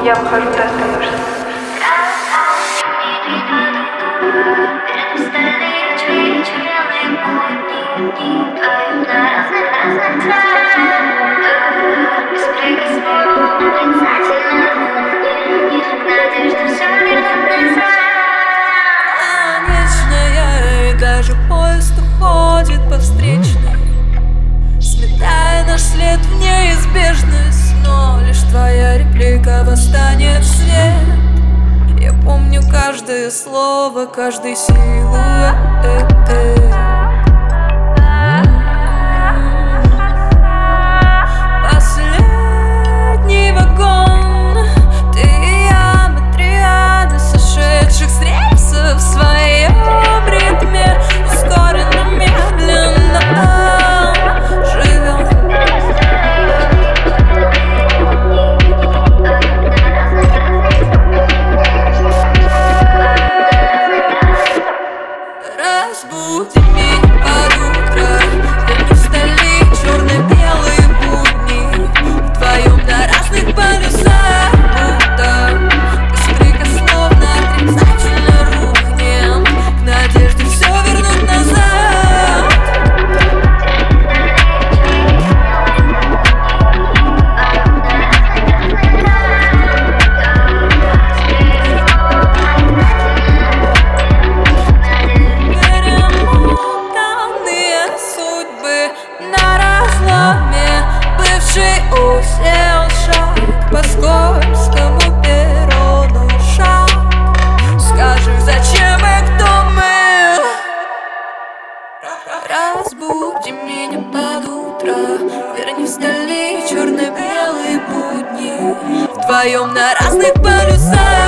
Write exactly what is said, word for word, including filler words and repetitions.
Я выхожу, ты остаешься. Конечная, и даже поезд уходит по встречной, сметая наш след в неизбежность. Но лишь твоя реплика восстанет в свет. Я помню каждое слово, каждый силуэт. Последний вагон, ты и я, мы триада сошедших с рельсов в своем ритме, ускоренно, медленно живем. Разбуди меня под утро, верни в стали черно-белые будни. Вдвоем на разных полюсах, будто беспрекословно, отрицательно рухнем к надежде все вернуть назад. На разломе бывший усел шаг по скользкому перрону. Шаг, скажи, зачем и кто мы? Разбуди меня под утро, верни в стали черно-белые будни. Вдвоем на разных полюсах.